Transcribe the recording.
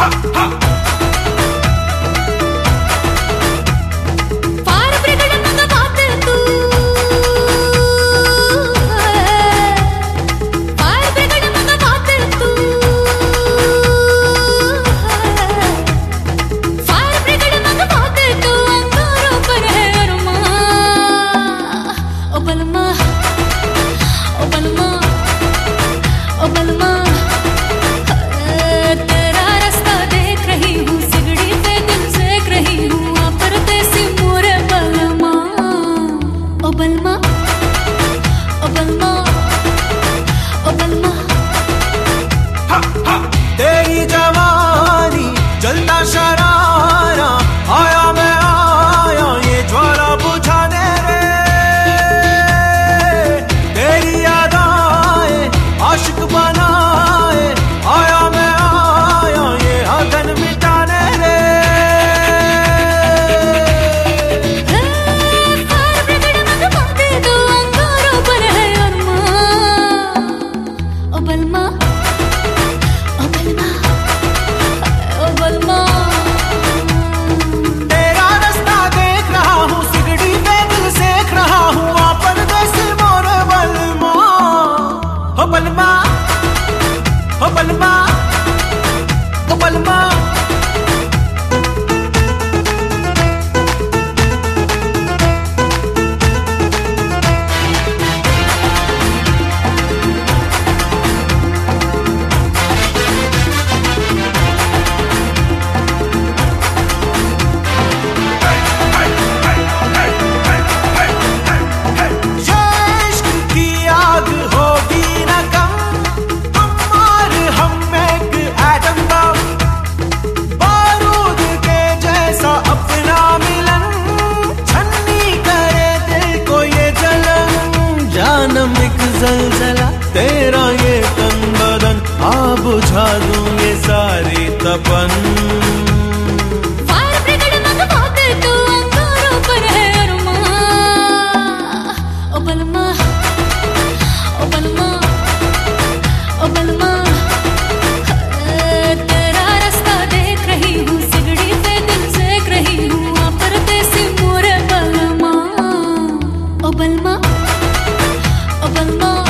तेरी जवानी जलता शरारा, आया मैं आया ये ज्वाला बुझाने रे। तेरी यादें आशिक बनाए, आया मैं आया ये अगन मिटाने रे। तेरा रास्ता देख रहा हूँ, सिगड़ी पे दिल सेक रहा हूँ, आ परदेसी मोरे बलमा। हो बलमा, हो बलमा, हो बलमा। जलजला तेरा ये तन बदन, आ बुझा दूं ये सारी तपन। तेरा रास्ता देख रही हूँ, सिगड़ी पे दिल सेक रही हूँ, आ परदेसी मोरे बलमा। ओ बलमा, ओ बलमा।